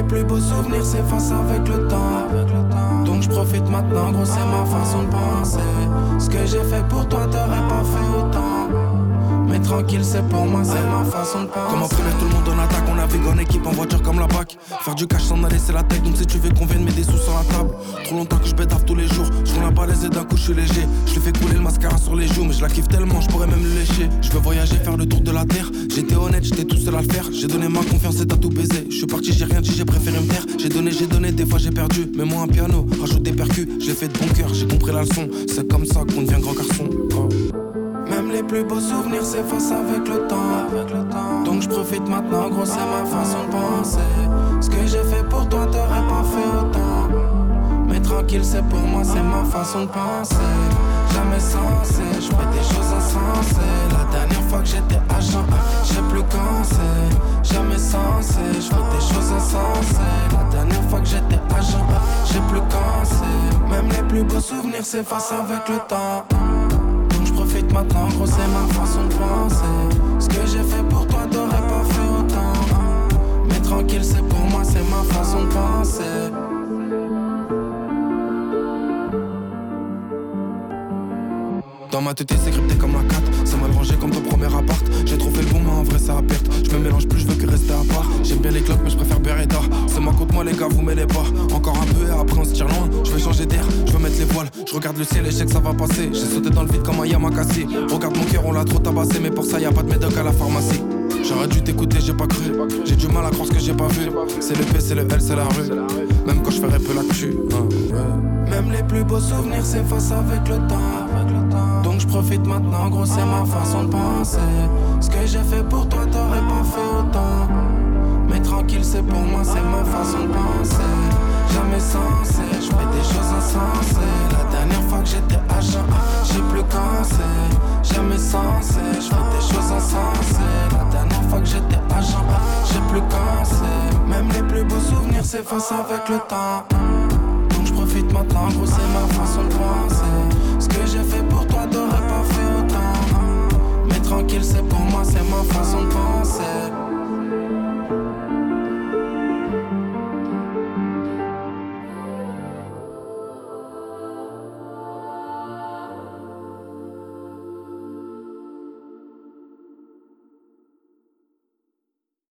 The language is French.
les plus beaux souvenirs s'effacent avec le temps. Donc je profite maintenant, gros, c'est ma façon de penser. Ce que j'ai fait pour toi, t'aurais pas fait autant. Mais tranquille, c'est pour moi, c'est ma façon de penser. Comme en primaire, tout le monde en attaque. On navigue en équipe, en voiture comme la BAC. Faire du cash sans aller, c'est la tech. Donc si tu veux qu'on vienne, mets des sous sur la table. Trop longtemps que je bédave tous les jours. Je prends la balaise et d'un coup je suis léger. Je lui fais couler le mascara sur les joues. Mais je la kiffe tellement, je pourrais même le lécher. Je veux voyager, faire le tour de la terre. J'étais honnête, j'étais tout seul à le faire. J'ai donné ma confiance et t'as tout baisé. Je suis parti, j'ai rien dit, j'ai préféré me taire. J'ai donné, des fois j'ai perdu. Mets-moi un piano, rajoute des percus. Je l'ai fait de bon cœur, j'ai compris la leçon. C'est comme ça qu'on devient grand garçon. Oh. Même les plus beaux souvenirs s'effacent avec le temps. Donc je profite maintenant, gros, c'est ma façon de penser. Ce que j'ai fait pour toi, t'aurais pas fait autant. Mais tranquille, c'est pour moi, c'est ma façon de penser. Jamais censé, je fais des choses insensées. La dernière fois que j'étais agent, je sais plus quand c'est. Jamais censé, je fais des choses insensées. La dernière fois que j'étais agent, je sais plus quand c'est. Même les plus beaux souvenirs s'effacent avec le temps. Profite maintenant, gros, c'est ma façon de penser. Ce que j'ai fait pour toi, t'aurais pas fait autant. Mais tranquille, c'est pour moi, c'est ma façon de penser. Dans ma tête c'est crypté comme la 4. C'est mal rangé comme ton premier appart. J'ai trouvé le bon mais en vrai ça a perte. Je me mélange plus, je veux que rester à part. J'aime bien les clopes mais je préfère Beretta. C'est moi contre moi les gars, vous mêlez pas. Encore un peu et après on se tire loin. Je veux changer d'air, je veux mettre les voiles. Je regarde le ciel et je sais que ça va passer. J'ai sauté dans le vide comme un Yamakasi. Regarde mon cœur, on l'a trop tabassé. Mais pour ça y a pas de médoc à la pharmacie. J'aurais dû t'écouter, j'ai pas cru. J'ai du mal à croire ce que j'ai pas vu. C'est le P, c'est le L, c'est la rue. Même quand je ferais peu l'actu. Même les plus beaux souvenirs s'effacent avec le temps. Donc je profite maintenant, gros, c'est ma façon de penser. Ce que j'ai fait pour toi, t'aurais pas fait autant. Mais tranquille, c'est pour moi, c'est ma façon de penser. Jamais censé, je fais des choses insensées. La dernière fois que j'étais agent, je sais plus quand c'est. Jamais censé, je fais des choses insensées. La dernière fois que j'étais agent, je sais plus quand c'est. Même les plus beaux souvenirs s'effacent avec le temps. Donc je profite maintenant, gros, c'est ma façon de penser. Ce que j'ai fait pour toi, t'aurais pas fait autant. Mais tranquille, c'est pour moi, c'est ma façon de penser.